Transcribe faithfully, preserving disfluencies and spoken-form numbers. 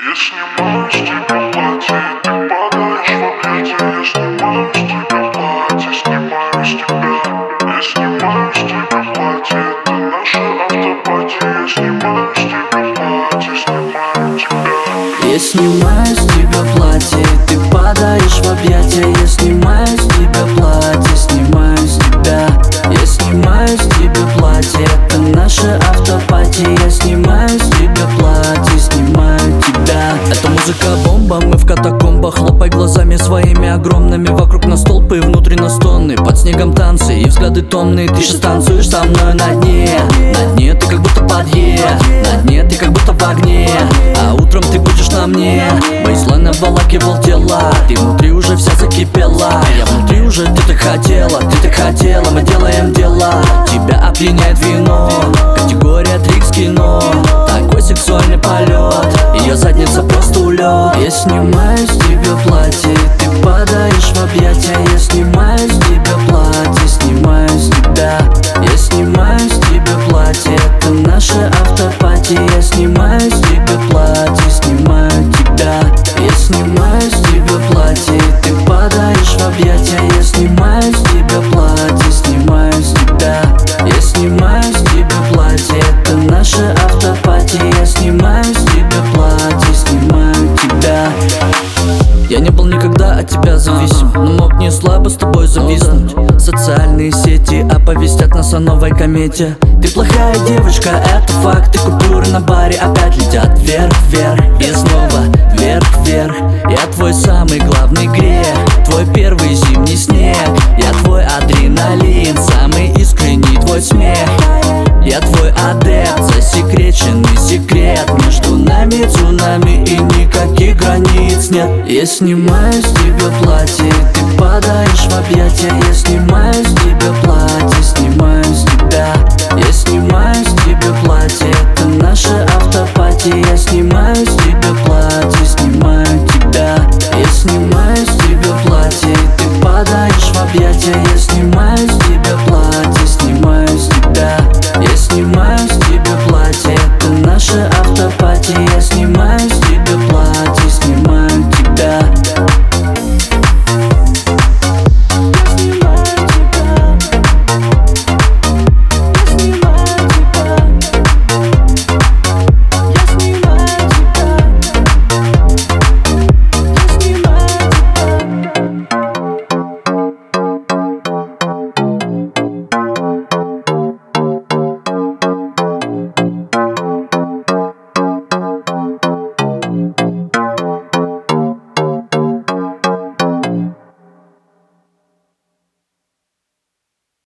Я снимаю с тебя платье, ты падаешь в объятия. Я снимаю с тебя платье, снимаю с тебя. Я снимаю с тебя платье, это наша автопатия. Я снимаю с тебя платье, снимаю тебя. Я снимаю с тебя платье, ты падаешь в объятия. Я снимаю с тебя платье, снимаю с тебя. Я снимаю с тебя платье, это наша автопатия. Я снимаю с тебя платье, снимаю тебя. Это музыка бомба, мы в катакомбах. Хлопай глазами своими огромными. Вокруг нас толпы, внутри нас тонны. Под снегом танцы и взгляды томные. Ты же танцуешь со мной на дне. На дне ты как будто под Е, на дне ты как будто в огне. А утром ты будешь на мне. Бейслайн обволакивал тела. Ты внутри уже вся закипела. Я внутри уже, ты так хотела, ты так хотела. Мы делаем дела. Тебя опьяняет вино. Категория трикс кино. Такой сексуальный полет. Ее задница просто улет. Я снимаю с тебя платье, ты падаешь в объятия. Я снимаю с тебя платье, снимаю с тебя. Я снимаю с тебя платье, это наша автопатия. Я снимаю с тебя платье, снимаю тебя. Я снимаю с тебя платье, ты падаешь в объятия. Я снимаю с тебя платье, снимаю с тебя. Я снимаю с тебя платье, это наша автопатия. Я снимаю с тебя платье, снимаю тебя. Я не был никогда от тебя зависим, но мог не слабо с тобой зависнуть. Социальные сети оповестят нас о новой комете. Ты плохая девочка, это факт. И купюры на баре опять летят вверх-вверх. И снова вверх-вверх. Я твой самый главный грех, твой первый зимний снег. Я твой адреналин, самый искренний твой смех. Я твой адепт, засекреченный секрет. Между нами цунами и никаких границ нет. Я снимаю с тебя платье, ты падаешь в объятия. Я снимаю с тебя платье, снимаю с тебя. Я снимаю с тебя платье, это наша автопатия. Я снимаю с тебя платье, снимаю тебя. Я снимаю с тебя платье, ты падаешь в объятия. Я снимаю с тебя платье, снимаю с тебя. Я снимаю с тебя платье, это наша автопатия. Я снимаю с тебя